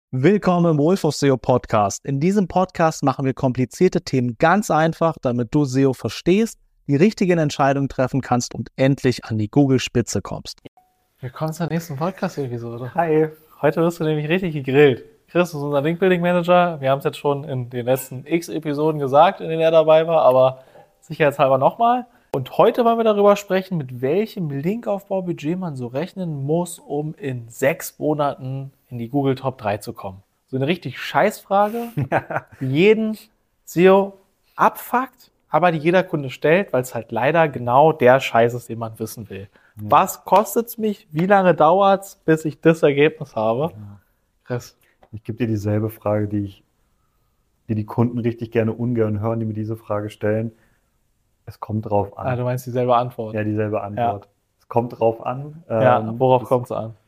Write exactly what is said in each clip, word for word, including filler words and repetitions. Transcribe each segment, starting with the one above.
Willkommen im Wolf of S E O Podcast. In diesem Podcast machen wir komplizierte Themen ganz einfach, damit du S E O verstehst, die richtigen Entscheidungen treffen kannst und endlich an die Google-Spitze kommst. Willkommen zur nächsten Podcast-Episode. Hi. Heute wirst du nämlich richtig gegrillt. Chris ist unser Link-Building-Manager. Wir haben es jetzt schon in den letzten x Episoden gesagt, in denen er dabei war, aber sicherheitshalber nochmal. Und heute wollen wir darüber sprechen, mit welchem Linkaufbaubudget man so rechnen muss, um in sechs Monaten in die Google Top drei zu kommen. So eine richtig Scheißfrage, die jeden S E O abfuckt, aber die jeder Kunde stellt, weil es halt leider genau der Scheiß ist, den man wissen will. Ja. Was kostet es mich? Wie lange dauert es, bis ich das Ergebnis habe? Ja. Chris. Ich gebe dir dieselbe Frage, die ich, die die Kunden richtig gerne ungern hören, die mir diese Frage stellen. Es kommt drauf an. Ah, du meinst dieselbe Antwort? Ja, dieselbe Antwort. Ja. Es kommt drauf an. Ja, ähm, worauf kommt es an?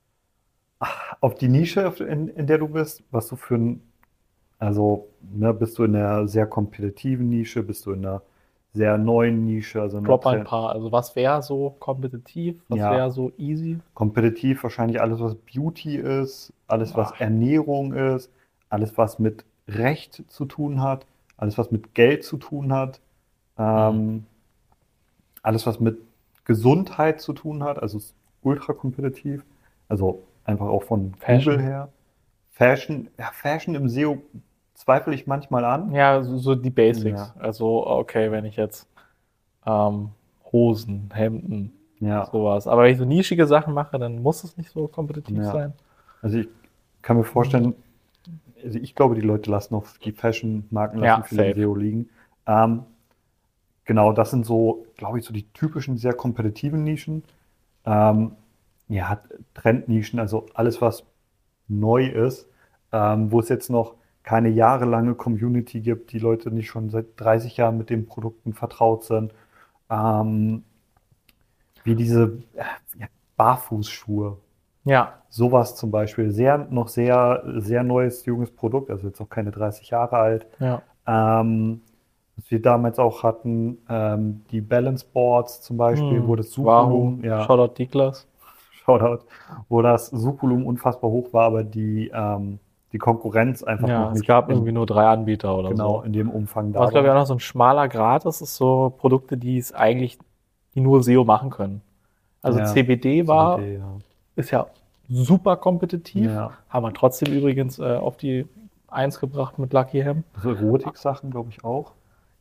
Auf die Nische, in, in der du bist, was du für ein, also ne, bist du in einer sehr kompetitiven Nische, bist du in einer sehr neuen Nische. Also Drop ein paar. Also was wäre so kompetitiv, was ja. wäre so easy? Kompetitiv wahrscheinlich alles, was Beauty ist, alles, was Ach. Ernährung ist, alles, was mit Recht zu tun hat, alles, was mit Geld zu tun hat, ähm, mhm. alles, was mit Gesundheit zu tun hat, also ist ultra kompetitiv, also einfach auch von Fashion. Google her. Fashion, ja, Fashion im S E O zweifle ich manchmal an. Ja, so, so die Basics. Ja. Also, okay, wenn ich jetzt ähm, Hosen, Hemden, ja. sowas. Aber wenn ich so nischige Sachen mache, dann muss es nicht so kompetitiv ja. sein. Also ich kann mir vorstellen, also ich glaube, die Leute lassen auf die Fashion-Marken lassen ja, viel im S E O liegen. Ähm, genau, das sind so, glaube ich, so die typischen, sehr kompetitiven Nischen. Ähm, ja, Trendnischen, also alles, was neu ist, ähm, wo es jetzt noch keine jahrelange Community gibt, die Leute nicht schon seit dreißig Jahren mit den Produkten vertraut sind, ähm, wie diese ja, Barfußschuhe. Ja. Sowas zum Beispiel, sehr, noch sehr, sehr neues, junges Produkt, also jetzt auch keine dreißig Jahre alt. Ja. Ähm, was wir damals auch hatten, ähm, die Balance Boards zum Beispiel, hm. wo das Suchvolumen, ja. Shoutout Niklas. Shoutout, wo das Suchvolumen unfassbar hoch war, aber die, ähm, die Konkurrenz einfach ja, noch nicht. Es gab in, irgendwie nur drei Anbieter oder genau, so. Genau, in dem Umfang da. Was, glaube ich, auch noch so ein schmaler Grad ist, ist so Produkte, die es eigentlich, die nur S E O machen können. Also ja, C B D war, C B D, ja. ist ja super kompetitiv, ja. haben wir trotzdem übrigens äh, auf die eins gebracht mit Lucky Hem. So Erotik-Sachen, glaube ich, auch.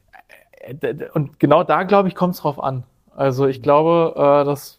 Und genau da, glaube ich, kommt es drauf an. Also ich glaube, äh, dass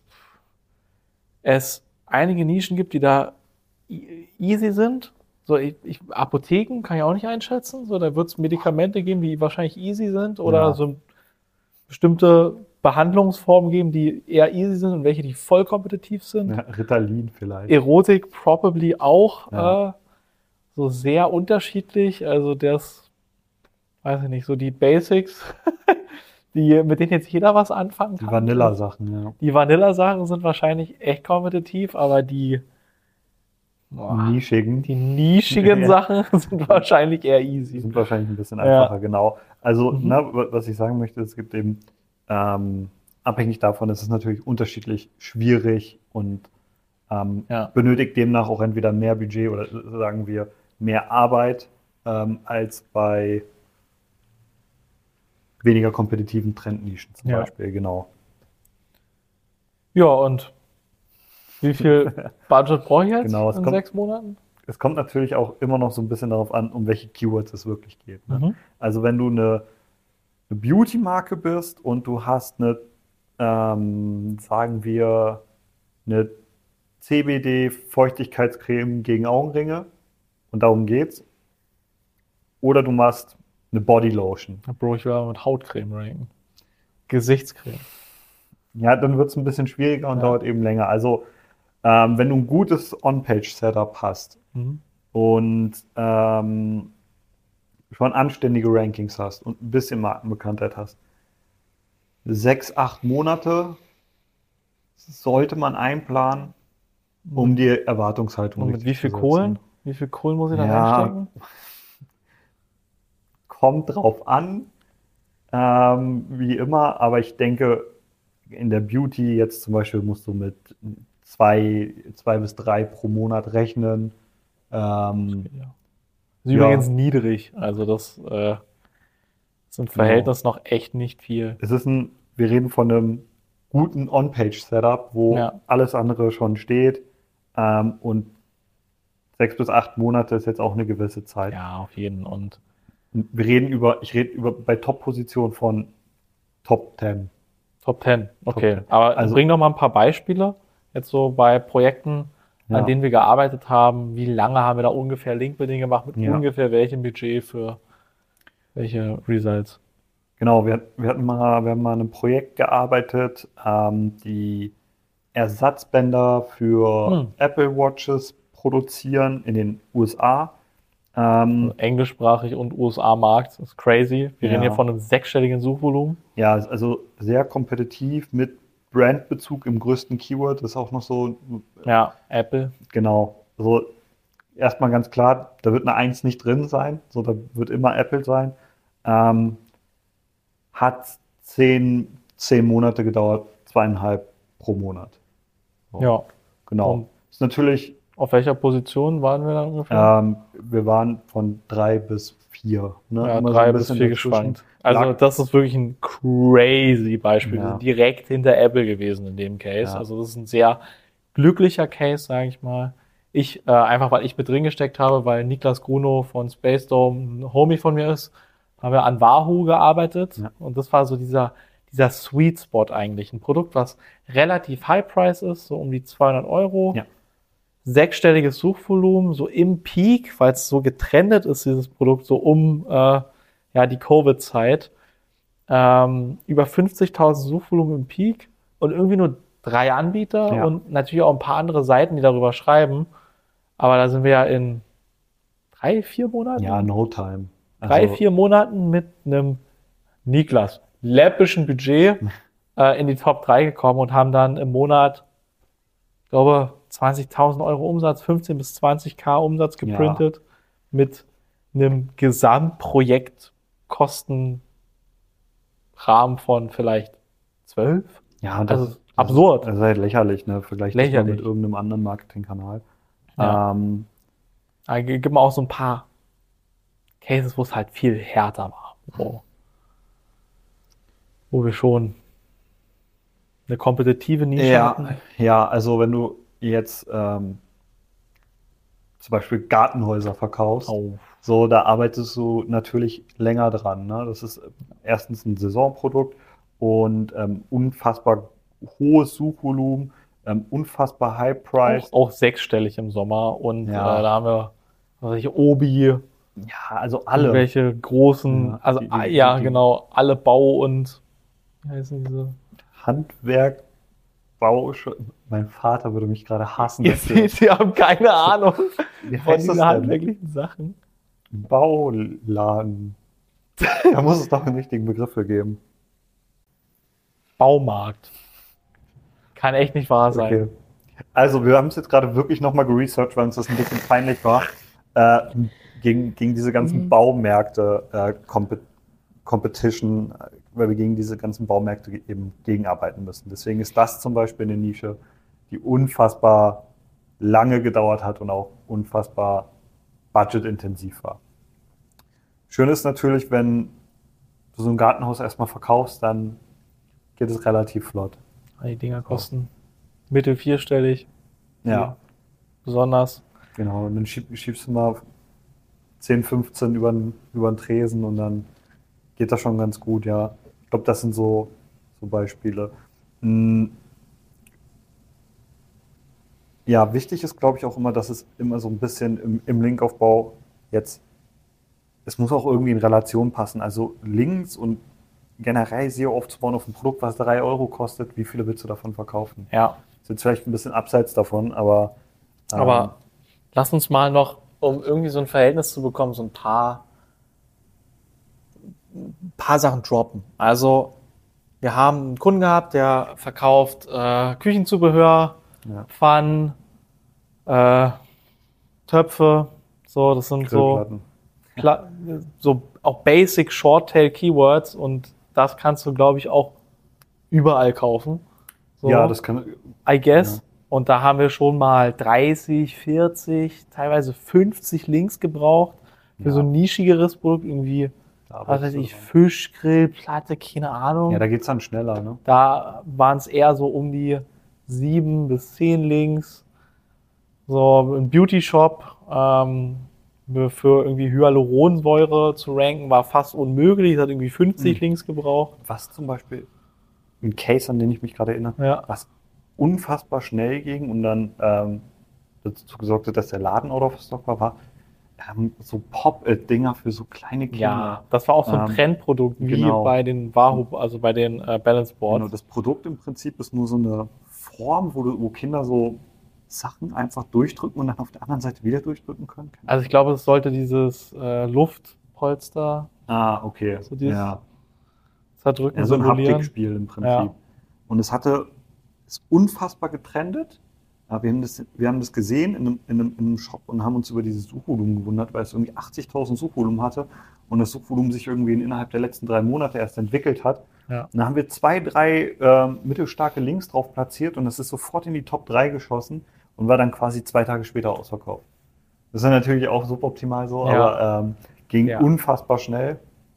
es einige Nischen gibt, die da easy sind. So, ich, ich, Apotheken kann ich auch nicht einschätzen. So, da wird es Medikamente geben, die wahrscheinlich easy sind oder ja. so bestimmte Behandlungsformen geben, die eher easy sind und welche, die voll kompetitiv sind. Ja, Ritalin vielleicht. Erotik probably auch ja. äh, so sehr unterschiedlich. Also das, weiß ich nicht, so die Basics, die, mit denen jetzt jeder was anfangen kann. Die Vanilla-Sachen, ja. Die Vanilla-Sachen sind wahrscheinlich echt kompetitiv, aber die boah, nischigen, die nischigen ja. Sachen sind wahrscheinlich eher easy. Sind wahrscheinlich ein bisschen einfacher, ja. genau. Also, mhm. ne, was ich sagen möchte, es gibt eben, ähm, abhängig davon, ist es natürlich unterschiedlich schwierig und ähm, ja. benötigt demnach auch entweder mehr Budget oder sagen wir mehr Arbeit ähm, als bei weniger kompetitiven Trendnischen zum ja. Beispiel, genau. Ja, und wie viel Budget brauche ich jetzt genau, in kommt, sechs Monaten? Es kommt natürlich auch immer noch so ein bisschen darauf an, um welche Keywords es wirklich geht. Ne? Mhm. Also wenn du eine, eine Beauty-Marke bist und du hast eine, ähm, sagen wir, eine C B D-Feuchtigkeitscreme gegen Augenringe und darum geht's. Oder du machst eine Bodylotion. Bro, ich will mit Hautcreme ranken. Gesichtscreme. Ja, dann wird es ein bisschen schwieriger und ja. dauert eben länger. Also ähm, wenn du ein gutes On-Page-Setup hast mhm. und ähm, schon anständige Rankings hast und ein bisschen Markenbekanntheit hast, sechs, acht Monate sollte man einplanen, um die Erwartungshaltung und mit wie viel Kohlen? Wie viel Kohlen muss ich da ja, reinstecken? Kommt drauf an, ähm, wie immer, aber ich denke, in der Beauty jetzt zum Beispiel musst du mit zwei, zwei bis drei pro Monat rechnen. Ähm, Ja. Ist Ja. übrigens niedrig. Also das äh, ist im Verhältnis noch echt nicht viel. Es ist ein, wir reden von einem guten On-Page-Setup, wo Ja. alles andere schon steht. Ähm, und sechs bis acht Monate ist jetzt auch eine gewisse Zeit. Ja, auf jeden. Und Wir reden über, ich rede über bei Top-Positionen von Top zehn. Top zehn, okay. Top zehn. Aber Also- bring doch mal ein paar Beispiele, jetzt so bei Projekten, Ja. an denen wir gearbeitet haben. Wie lange haben wir da ungefähr Linkbuilding gemacht? Mit Ja. ungefähr welchem Budget für welche Results? Genau, wir, wir hatten mal, wir haben mal an einem Projekt gearbeitet, ähm, die Ersatzbänder für Hm. Apple Watches produzieren in den U S A. Ähm, Englischsprachig und U S A-Markt, das ist crazy. Wir Ja. reden hier von einem sechsstelligen Suchvolumen. ja, also sehr kompetitiv mit Brandbezug im größten Keyword. Das ist auch noch so, Ja, Apple. genau, so erstmal ganz klar, da wird eine eins nicht drin sein, so da wird immer Apple sein. Ähm, hat zehn, zehn Monate gedauert, zweieinhalb pro Monat. So, Ja. Genau. Und Ist natürlich, auf welcher Position waren wir da ungefähr? ähm, wir waren von drei bis vier. Ne? Ja, Immer so drei ein bis bisschen vier dazwischen. geschwankt. Also Lag- das ist wirklich ein crazy Beispiel. Wir Ja. sind direkt hinter Apple gewesen in dem Case. Ja. Also das ist ein sehr glücklicher Case, sage ich mal. Ich, äh, einfach weil ich mit drin gesteckt habe, weil Niklas Grunow von Space Dome ein Homie von mir ist, haben wir an Wahoo gearbeitet. Ja. Und das war so dieser, dieser Sweet Spot eigentlich. Ein Produkt, was relativ high price ist, so um die zweihundert Euro. Ja. Sechsstelliges Suchvolumen, so im Peak, weil es so getrendet ist, dieses Produkt, so um äh, ja, die Covid-Zeit. Ähm, über fünfzigtausend Suchvolumen im Peak und irgendwie nur drei Anbieter Ja. und natürlich auch ein paar andere Seiten, die darüber schreiben. Aber da sind wir ja in drei, vier Monaten, Ja, no time. drei, Also, vier Monaten mit einem Niklas läppischen Budget äh, in die Top drei gekommen und haben dann im Monat, ich glaube, zwanzigtausend Euro Umsatz, fünfzehn bis zwanzig K Umsatz geprintet mit einem Gesamtprojektkostenrahmen von vielleicht zwölf. ja, und Also das, absurd. Das ist halt lächerlich, ne? Vergleich das mal Lächerlich. mit irgendeinem anderen Marketingkanal. Ja. Ähm, Da gibt es auch so ein paar Cases, wo es halt viel härter war. Wo, wo wir schon eine kompetitive Nische ja, hatten. ja, also wenn du jetzt ähm, zum Beispiel Gartenhäuser verkaufst, Oh. so, da arbeitest du natürlich länger dran. Ne? Das ist erstens ein Saisonprodukt und ähm, unfassbar hohes Suchvolumen, ähm, unfassbar high price. Auch, auch sechsstellig im Sommer und Ja. äh, da haben wir was weiß ich, Obi, Ja, also alle. irgendwelche großen, Ja, also die- die- ah, ja die- genau, alle Bau und wie heißen diese? Handwerk, Bau, mein Vater würde mich gerade hassen. Ihr dass wir- seht, sie haben keine Ahnung Wie von heißt das diesen denn? handwerklichen Sachen. Bauladen. Da muss es doch einen richtigen Begriff für geben. Baumarkt. Kann echt nicht wahr sein. Okay. Also, wir haben es jetzt gerade wirklich nochmal geresearched, weil uns das ein bisschen peinlich war, äh, gegen, gegen diese ganzen Mhm. Baumärkte, äh, Compe Competition, äh, weil wir gegen diese ganzen Baumärkte ge- eben gegenarbeiten müssen. Deswegen ist das zum Beispiel eine Nische, die unfassbar lange gedauert hat und auch unfassbar budgetintensiv war. Schön ist natürlich, wenn du so ein Gartenhaus erstmal verkaufst, dann geht es relativ flott. Die Dinger kosten mittel vierstellig. Ja, Besonders. genau. Und dann schieb, schiebst du mal zehn, fünfzehn über den, über den Tresen und dann geht das schon ganz gut, ja. Ich glaube, das sind so, so Beispiele. Hm. Ja, wichtig ist, glaube ich, auch immer, dass es immer so ein bisschen im, im Linkaufbau jetzt, es muss auch irgendwie in Relation passen. Also Links und generell S E O aufzubauen auf ein Produkt, was drei Euro kostet, wie viele willst du davon verkaufen? Ja. Ist jetzt vielleicht ein bisschen abseits davon, aber. ähm, Aber lass uns mal noch, um irgendwie so ein Verhältnis zu bekommen, so ein paar, ein paar Sachen droppen. Also, wir haben einen Kunden gehabt, der verkauft äh, Küchenzubehör, Ja. Pfannen, äh, Töpfe, so, das sind so, Grillplatten. Kla- so auch Basic Short-Tail Keywords und das kannst du, glaube ich, auch überall kaufen. So, Ja, das kann. I guess. Ja. Und da haben wir schon mal dreißig, vierzig, teilweise fünfzig Links gebraucht für Ja. so ein nischigeres Produkt, irgendwie, Da was arbeitest weiß du ich, dran. Fischgrill, Platte, keine Ahnung. Ja, da geht es dann schneller, ne? Da waren es eher so um die sieben bis zehn Links. So ein Beauty-Shop ähm, für irgendwie Hyaluronsäure zu ranken war fast unmöglich. Es hat irgendwie fünfzig Mhm. Links gebraucht. Was zum Beispiel, ein Case, an den ich mich gerade erinnere, Ja. was unfassbar schnell ging und dann ähm, dazu gesorgt hat, dass der Laden out of stock war, war ähm, so Pop-It-Dinger für so kleine Kinder. Ja, das war auch so ein Ähm, Trendprodukt wie genau. bei den Wahoo, also bei den äh, Balance Boards. Genau, das Produkt im Prinzip ist nur so eine Form, wo, du, wo Kinder so Sachen einfach durchdrücken und dann auf der anderen Seite wieder durchdrücken können. Also ich glaube, es sollte dieses äh, Luftpolster Ah, okay. So dieses- ja. zerdrücken, Ja, so ein simulieren. Haptikspiel im Prinzip. Ja. Und es hatte, ist unfassbar getrendet. Aber wir haben das, wir haben das gesehen in einem, in, einem, in einem Shop und haben uns über dieses Suchvolumen gewundert, weil es irgendwie achtzigtausend Suchvolumen hatte und das Suchvolumen sich irgendwie innerhalb der letzten drei Monate erst entwickelt hat. Ja. Und dann haben wir zwei, drei ähm, mittelstarke Links drauf platziert und das ist sofort in die Top drei geschossen und war dann quasi zwei Tage später ausverkauft. Das ist dann natürlich auch suboptimal so, Ja. aber ähm, ging Ja. unfassbar schnell.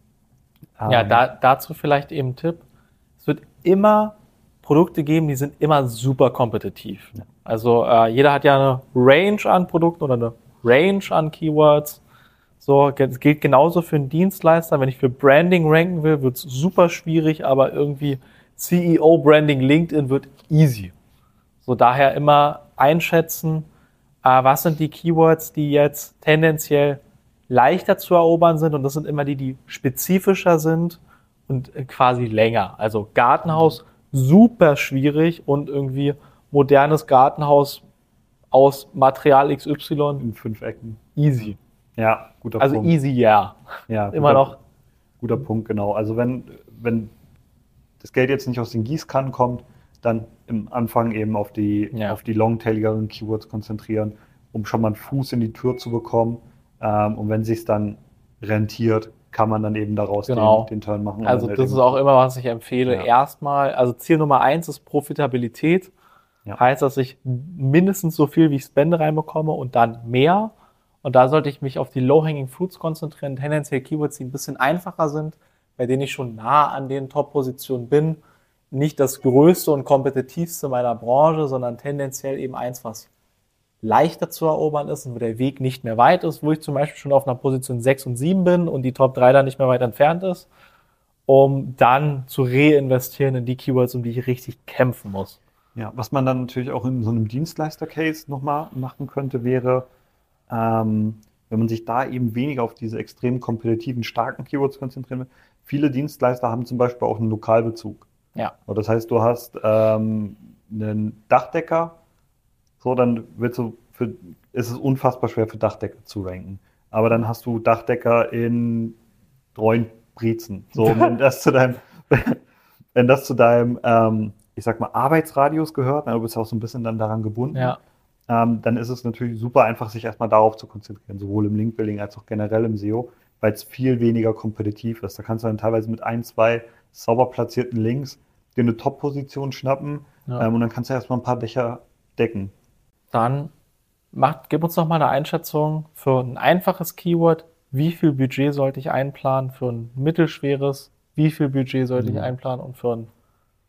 Ja, Ähm, da, dazu vielleicht eben ein Tipp. Es wird immer Produkte geben, die sind immer super kompetitiv. Ja. Also äh, jeder hat ja eine Range an Produkten oder eine Range an Keywords. So, es gilt genauso für einen Dienstleister. Wenn ich für Branding ranken will, wird es super schwierig, aber irgendwie C E O-Branding LinkedIn wird easy. So, daher immer einschätzen, äh, was sind die Keywords, die jetzt tendenziell leichter zu erobern sind, und das sind immer die, die spezifischer sind und äh, quasi länger. Also Gartenhaus super schwierig und irgendwie modernes Gartenhaus aus Material X Y in fünf Ecken. easy. Ja, guter Also Punkt. easy, ja. Ja, Immer guter, noch. Guter Punkt, genau. Also wenn, wenn das Geld jetzt nicht aus den Gießkannen kommt, dann im Anfang eben auf die, Ja. auf die longtailigeren Keywords konzentrieren, um schon mal einen Fuß in die Tür zu bekommen. Ähm, und wenn es sich dann rentiert, kann man dann eben daraus Genau. den, den Turn machen. und Also dann das halt ist auch immer, was ich empfehle. Ja. Erstmal, also Ziel Nummer eins ist Profitabilität. Ja. Heißt, dass ich mindestens so viel wie ich spende reinbekomme und dann mehr. Und da sollte ich mich auf die Low-Hanging Fruits konzentrieren, tendenziell Keywords, die ein bisschen einfacher sind, bei denen ich schon nah an den Top-Positionen bin. Nicht das größte und kompetitivste meiner Branche, sondern tendenziell eben eins, was leichter zu erobern ist und wo der Weg nicht mehr weit ist, wo ich zum Beispiel schon auf einer Position sechs und sieben bin und die Top drei dann nicht mehr weit entfernt ist, um dann zu reinvestieren in die Keywords, um die ich richtig kämpfen muss. Ja, was man dann natürlich auch in so einem Dienstleister-Case nochmal machen könnte, wäre, ähm, wenn man sich da eben weniger auf diese extrem kompetitiven, starken Keywords konzentrieren will. Viele Dienstleister haben zum Beispiel auch einen Lokalbezug. Ja. Das heißt, du hast ähm, einen Dachdecker, so dann wird so für, ist es unfassbar schwer für Dachdecker zu ranken. Aber dann hast du Dachdecker in Treuenbrietzen. So, und wenn das zu deinem, wenn das zu deinem, ähm, ich sag mal, Arbeitsradius gehört, na, du bist ja auch so ein bisschen dann daran gebunden, Ja. ähm, dann ist es natürlich super einfach, sich erstmal darauf zu konzentrieren, sowohl im Linkbuilding als auch generell im S E O, weil es viel weniger kompetitiv ist. Da kannst du dann teilweise mit ein, zwei sauber platzierten Links dir eine Top-Position schnappen Ja. ähm, und dann kannst du erstmal ein paar Dächer decken. Dann macht, gib uns noch mal eine Einschätzung für ein einfaches Keyword. Wie viel Budget sollte ich einplanen für ein mittelschweres? Wie viel Budget sollte ich Mhm. einplanen und für ein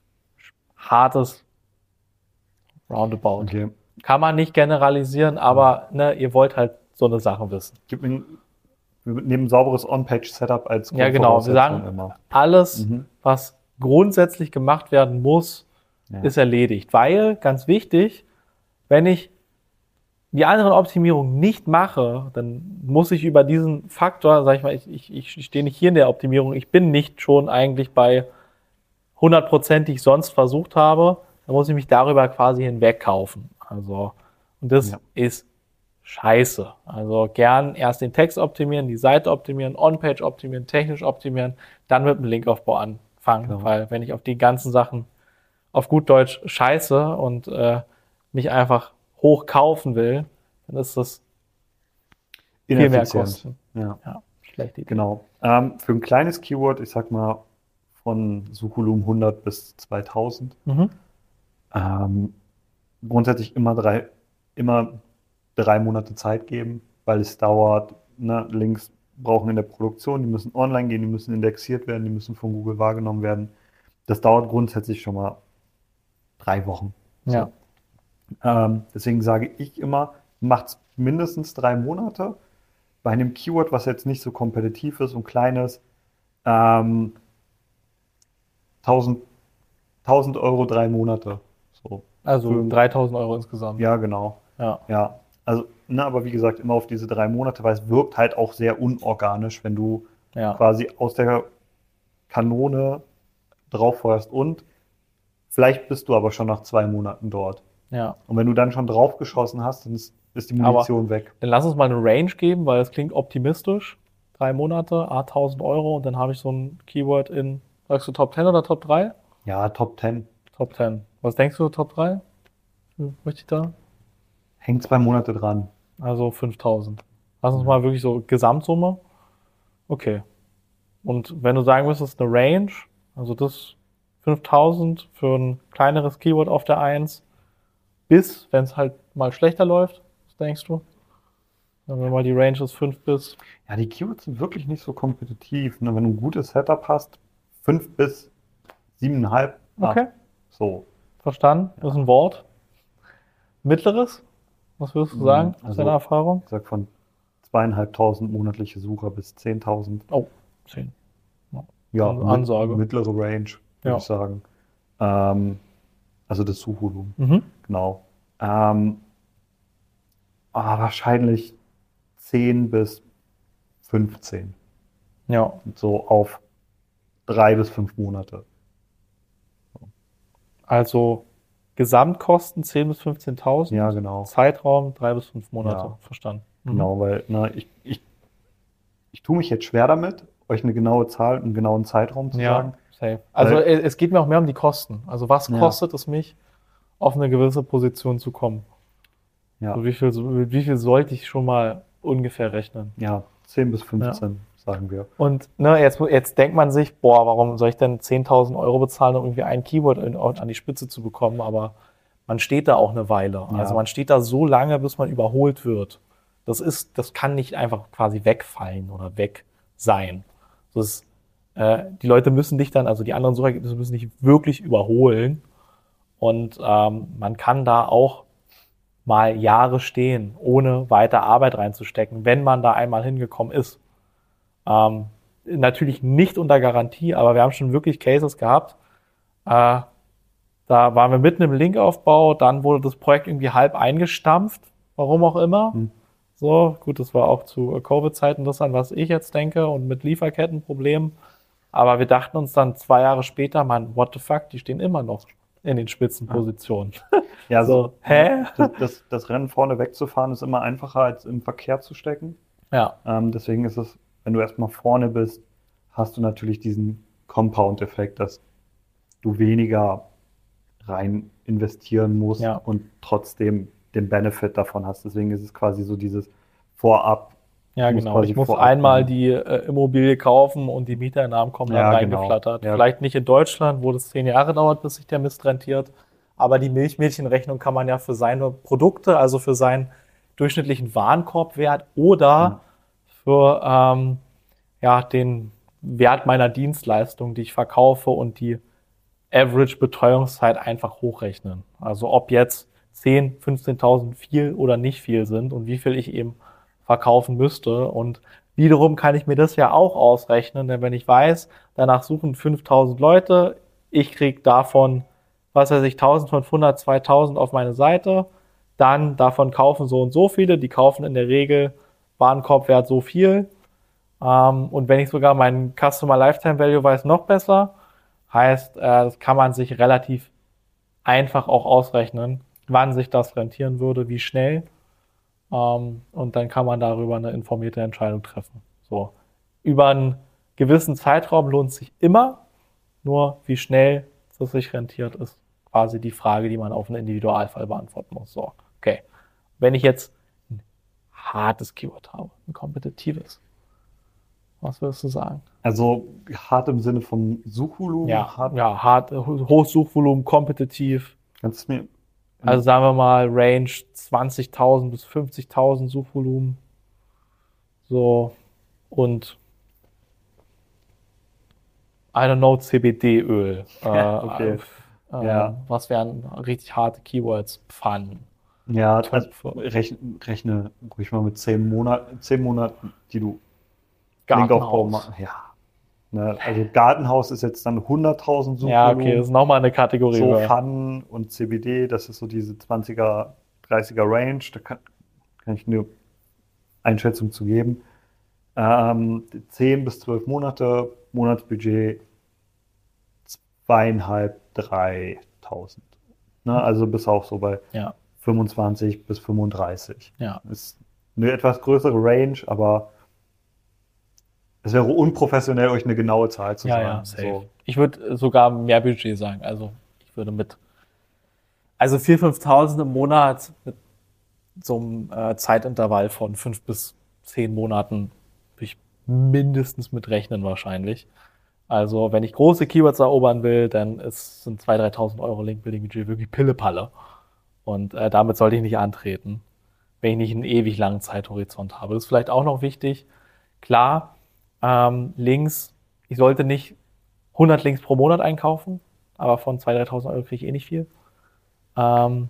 hartes Roundabout? Okay. Kann man nicht generalisieren, aber ne, ihr wollt halt so eine Sache wissen. Gib mir, wir nehmen ein sauberes On-Page-Setup als Ja, genau. Wir Grundvoraussetzung sagen, immer. alles, Mhm. was grundsätzlich gemacht werden muss, Ja. ist erledigt. Weil, ganz wichtig, wenn ich die anderen Optimierungen nicht mache, dann muss ich über diesen Faktor, sag ich mal, ich, ich, ich stehe nicht hier in der Optimierung, ich bin nicht schon eigentlich bei hundert Prozent, die ich sonst versucht habe, dann muss ich mich darüber quasi hinwegkaufen. Also, und das Ja. ist scheiße. Also gern erst den Text optimieren, die Seite optimieren, On-Page optimieren, technisch optimieren, dann mit dem Linkaufbau anfangen. Genau. Weil wenn ich auf die ganzen Sachen auf gut Deutsch scheiße und äh, mich einfach hoch kaufen will, dann ist das viel mehr Ineffizient. Kosten. Ja. Ja, schlechte Idee. Genau. Ähm, für ein kleines Keyword, ich sag mal von Suchvolumen hundert bis zweitausend, Mhm. ähm, grundsätzlich immer drei, immer drei Monate Zeit geben, weil es dauert. Ne? Links brauchen in der Produktion, die müssen online gehen, die müssen indexiert werden, die müssen von Google wahrgenommen werden. Das dauert grundsätzlich schon mal drei Wochen. So. Ja. Ähm, deswegen sage ich immer, macht es mindestens drei Monate. Bei einem Keyword, was jetzt nicht so kompetitiv ist und klein ist, ähm, tausend, tausend Euro drei Monate. So. Also Für- dreitausend Euro insgesamt. Ja, genau. Ja. Ja, also, ne, aber wie gesagt, immer auf diese drei Monate, weil es wirkt halt auch sehr unorganisch, wenn du Ja. quasi aus der Kanone drauffeuerst und vielleicht bist du aber schon nach zwei Monaten dort. Ja. Und wenn du dann schon draufgeschossen hast, dann ist, ist die Munition weg. Dann lass uns mal eine Range geben, weil es klingt optimistisch. Drei Monate, a tausend Euro und dann habe ich so ein Keyword in, sagst du Top zehn oder Top drei? Ja, Top zehn. Top zehn. Was denkst du, Top drei? Richtig da? Hängt zwei Monate dran. Also fünftausend. Lass uns mal wirklich so Gesamtsumme. Okay. Und wenn du sagen müsstest, eine Range, also das fünftausend für ein kleineres Keyword auf der eins, bis, wenn es halt mal schlechter läuft, was denkst du? Wenn wir mal die Range ist fünf bis. Ja, die Keywords sind wirklich nicht so kompetitiv. Ne? Wenn du ein gutes Setup hast, fünf bis siebeneinhalb. Okay, So. verstanden. Das ist ein Wort. Mittleres? Was würdest du sagen aus Also- deiner Erfahrung? Ich sag von zweieinhalbtausend monatliche Sucher bis zehntausend. Oh, zehn. Ja, An- mit- Ansage. mittlere Range, würde Ja. ich sagen. Ähm, also das Suchvolumen, Mhm. genau. Ähm, ah, wahrscheinlich zehn bis fünfzehn. Ja, So auf drei bis fünf Monate. also Gesamtkosten zehn bis fünfzehntausend. Ja, genau. Zeitraum drei bis fünf Monate. Ja. Verstanden. Mhm. Genau, weil ne, ich, ich, ich tue mich jetzt schwer damit, euch eine genaue Zahl, einen genauen Zeitraum zu Ja, sagen. safe. Also Weil- äh, es geht mir auch mehr um die Kosten. Also was Ja. kostet es mich, auf eine gewisse Position zu kommen? Ja, So wie viel, so, mit wie viel sollte ich schon mal ungefähr rechnen? ja, zehn bis fünfzehn, sagen wir. Und ne, jetzt, jetzt denkt man sich, boah, warum soll ich denn zehntausend Euro bezahlen, um irgendwie ein Keyword in, an die Spitze zu bekommen? Aber man steht da auch eine Weile. Ja. Also man steht da so lange, bis man überholt wird. Das ist, das kann nicht einfach quasi wegfallen oder weg sein. Das ist, äh, die Leute müssen dich dann, also die anderen Suchergebnisse müssen dich wirklich überholen. Und ähm, man kann da auch mal Jahre stehen, ohne weiter Arbeit reinzustecken, wenn man da einmal hingekommen ist. Ähm, natürlich nicht unter Garantie, aber wir haben schon wirklich Cases gehabt. Äh, da waren wir mitten im Linkaufbau, dann wurde das Projekt irgendwie halb eingestampft, warum auch immer. Hm. So, gut, das war auch zu Covid-Zeiten das an, was ich jetzt denke und mit Lieferkettenproblemen. Aber wir dachten uns dann zwei Jahre später, man, what the fuck, die stehen immer noch in den Spitzenpositionen. Ja, So, hä? Das, das, das Rennen vorne wegzufahren ist immer einfacher, als im Verkehr zu stecken. Ja, Ähm, deswegen ist es, wenn du erstmal vorne bist, hast du natürlich diesen Compound-Effekt, dass du weniger rein investieren musst Ja. und trotzdem den Benefit davon hast. Deswegen ist es quasi so dieses Vorab. ja, Ich muss genau. quasi Ich muss vorab einmal machen. die äh, Immobilie kaufen und die Mietereinnahmen kommen dann Ja, genau. reingeflattert. Ja. Vielleicht nicht in Deutschland, wo das zehn Jahre dauert, bis sich der Mist rentiert. Aber die Milchmädchenrechnung kann man ja für seine Produkte, also für seinen durchschnittlichen Warenkorbwert oder Ja. für ähm, ja, den Wert meiner Dienstleistung, die ich verkaufe und die Average-Betreuungszeit einfach hochrechnen. Also ob jetzt zehntausend, fünfzehntausend viel oder nicht viel sind und wie viel ich eben verkaufen müsste. Und wiederum kann ich mir das ja auch ausrechnen, denn wenn ich weiß, danach suchen fünftausend Leute, ich kriege davon, was weiß ich, eintausendfünfhundert, zweitausend auf meine Seite, dann davon kaufen so und so viele, die kaufen in der Regel Warenkorbwert so viel. Ähm, und wenn ich sogar meinen Customer Lifetime Value weiß, noch besser, heißt, äh, das kann man sich relativ einfach auch ausrechnen, wann sich das rentieren würde, wie schnell. Ähm, und dann kann man darüber eine informierte Entscheidung treffen. So. Über einen gewissen Zeitraum lohnt es sich immer, nur wie schnell es sich rentiert, ist quasi die Frage, die man auf einen Individualfall beantworten muss. So, okay. Wenn ich jetzt ein hartes Keyword habe, ein kompetitives, was würdest du sagen? Also hart im Sinne vom Suchvolumen. Ja, Hart, ja, hart, hohes Suchvolumen, kompetitiv. Kannst du mir Also sagen wir mal Range zwanzigtausend bis fünfzigtausend Suchvolumen. So. Und I don't know, C B D-Öl. Ja, okay. Äh, Ja. äh, was wären richtig harte Keywords? Pfannen. Ja, also Töpfe. rechne, rechne ruhig mal mit zehn Monaten, zehn Monaten, die du Linkaufbau Gartenhaus. machst. Ja. Ne, also Gartenhaus ist jetzt dann hunderttausend Ja, Suchvolumen. okay, das ist nochmal eine Kategorie. So höher. Fun und C B D, das ist so diese zwanziger, dreißiger Range. Da kann, kann ich eine Einschätzung zu geben. Ähm, zehn bis zwölf Monate, Monatsbudget zweieinhalb, dreitausend. Ne, also bis auch so bei Ja, fünfundzwanzig bis fünfunddreißig. ja. Ist eine etwas größere Range, aber es wäre unprofessionell, euch eine genaue Zahl zu Ja, sagen. ja, safe. So. Ich würde sogar mehr Budget sagen. Also ich würde mit, also viertausend, fünftausend im Monat mit so einem äh, Zeitintervall von fünf bis zehn Monaten würde ich mindestens mit rechnen wahrscheinlich. Also wenn ich große Keywords erobern will, dann ist, sind zweitausend, dreitausend Euro Link-Building-Budget wirklich Pillepalle. Und äh, damit sollte ich nicht antreten, wenn ich nicht einen ewig langen Zeithorizont habe. Das ist vielleicht auch noch wichtig. Klar, ähm, Links, ich sollte nicht hundert Links pro Monat einkaufen, aber von zweitausend, dreitausend Euro kriege ich eh nicht viel. Ähm,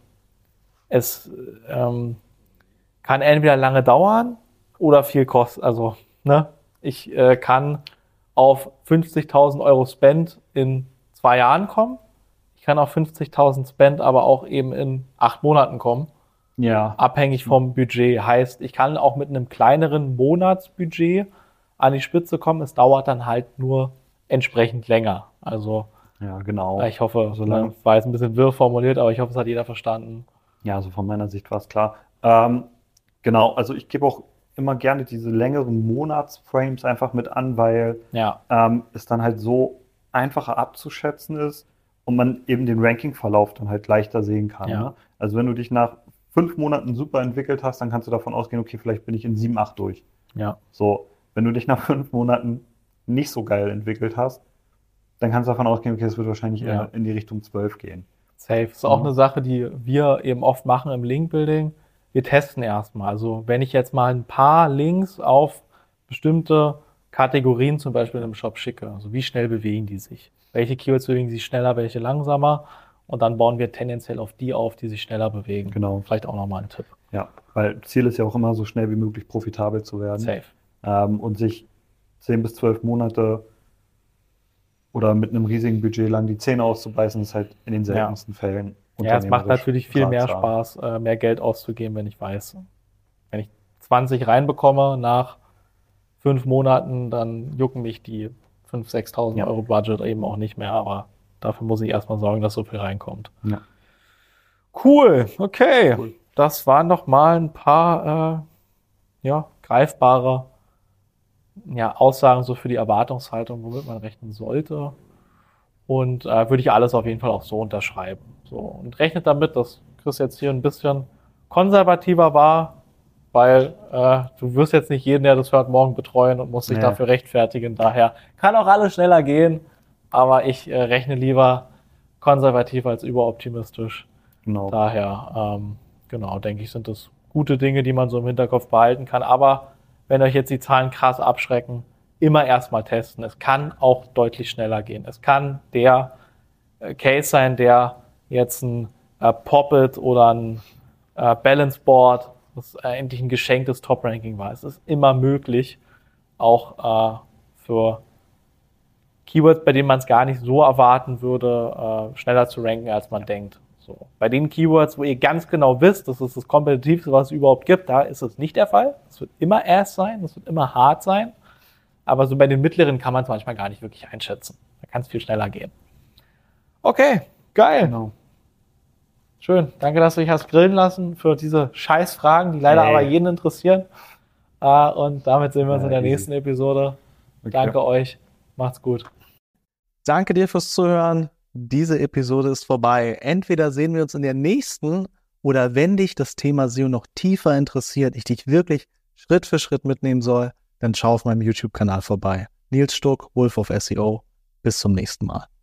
es ähm, kann entweder lange dauern oder viel kosten. Also, ne, ich äh, kann auf fünfzigtausend Euro Spend in zwei Jahren kommen. Ich kann auf fünfzigtausend Spend aber auch eben in acht Monaten kommen. Ja. Abhängig vom Budget. Heißt, ich kann auch mit einem kleineren Monatsbudget an die Spitze kommen. Es dauert dann halt nur entsprechend länger. Also Ja, genau. ich hoffe, Solange- ne, war jetzt ein bisschen wirr formuliert, aber ich hoffe, es hat jeder verstanden. Ja, also von meiner Sicht war es klar. Ähm, genau, also ich gebe auch immer gerne diese längeren Monatsframes einfach mit an, weil Ja, ähm, es dann halt so einfacher abzuschätzen ist und man eben den Rankingverlauf dann halt leichter sehen kann. Ja. Ne? Also wenn du dich nach fünf Monaten super entwickelt hast, dann kannst du davon ausgehen, okay, vielleicht bin ich in sieben, acht durch. ja, So, wenn du dich nach fünf Monaten nicht so geil entwickelt hast, dann kannst du davon ausgehen, okay, es wird wahrscheinlich Ja. eher in die Richtung zwölf gehen. safe. Ist auch Mhm. eine Sache, die wir eben oft machen im Link-Building. Wir testen erstmal. Also wenn ich jetzt mal ein paar Links auf bestimmte Kategorien zum Beispiel im Shop schicke, also wie schnell bewegen die sich? Welche Keywords bewegen sich schneller, welche langsamer? Und dann bauen wir tendenziell auf die auf, die sich schneller bewegen. Genau. Vielleicht auch nochmal ein Tipp. Ja, weil Ziel ist ja auch immer so schnell wie möglich profitabel zu werden. Safe. Ähm, und sich zehn bis zwölf Monate oder mit einem riesigen Budget lang die Zähne auszubeißen, ist halt in den seltensten Fällen. Ja, es macht unternehmerisch natürlich viel mehr ratsam. Spaß, äh, mehr Geld auszugeben, wenn ich weiß. Wenn ich zwanzig reinbekomme nach fünf Monaten, dann jucken mich die fünftausend, sechstausend Ja. Euro Budget eben auch nicht mehr, aber dafür muss ich erstmal sorgen, dass so viel reinkommt. Ja. Cool, okay. Cool. Das waren noch mal ein paar äh, ja, greifbare ja, Aussagen so für die Erwartungshaltung, womit man rechnen sollte. Und äh, würde ich alles auf jeden Fall auch so unterschreiben. So, und rechnet damit, dass Chris jetzt hier ein bisschen konservativer war, weil äh, du wirst jetzt nicht jeden, der das hört, morgen betreuen und musst dich Nee. dafür rechtfertigen. Daher kann auch alles schneller gehen, aber ich äh, rechne lieber konservativ als überoptimistisch. Genau. Daher, ähm, genau, denke ich, sind das gute Dinge, die man so im Hinterkopf behalten kann. Aber wenn euch jetzt die Zahlen krass abschrecken, immer erstmal testen. Es kann auch deutlich schneller gehen. Es kann der äh, Case sein, der jetzt ein äh, Poppet oder ein äh, Balance Board, das äh, endlich ein geschenktes Top-Ranking war. Es ist immer möglich, auch äh, für Keywords, bei denen man es gar nicht so erwarten würde, äh, schneller zu ranken, als man denkt. So. Bei den Keywords, wo ihr ganz genau wisst, das ist das Kompetitivste, was es überhaupt gibt, da ist es nicht der Fall. Es wird immer Ass sein, es wird immer hart sein. Aber so bei den mittleren kann man es manchmal gar nicht wirklich einschätzen. Da kann es viel schneller gehen. Okay, geil. Genau. Schön. Danke, dass du dich hast grillen lassen für diese Scheißfragen, die leider Hey. aber jeden interessieren. Äh, und damit sehen wir uns Ja, in der easy. nächsten Episode. Okay. Danke euch. Macht's gut. Danke dir fürs Zuhören. Diese Episode ist vorbei. Entweder sehen wir uns in der nächsten oder wenn dich das Thema S E O noch tiefer interessiert, ich dich wirklich Schritt für Schritt mitnehmen soll, dann schau auf meinem YouTube-Kanal vorbei. Nils Stuck, Wolf of S E O. Bis zum nächsten Mal.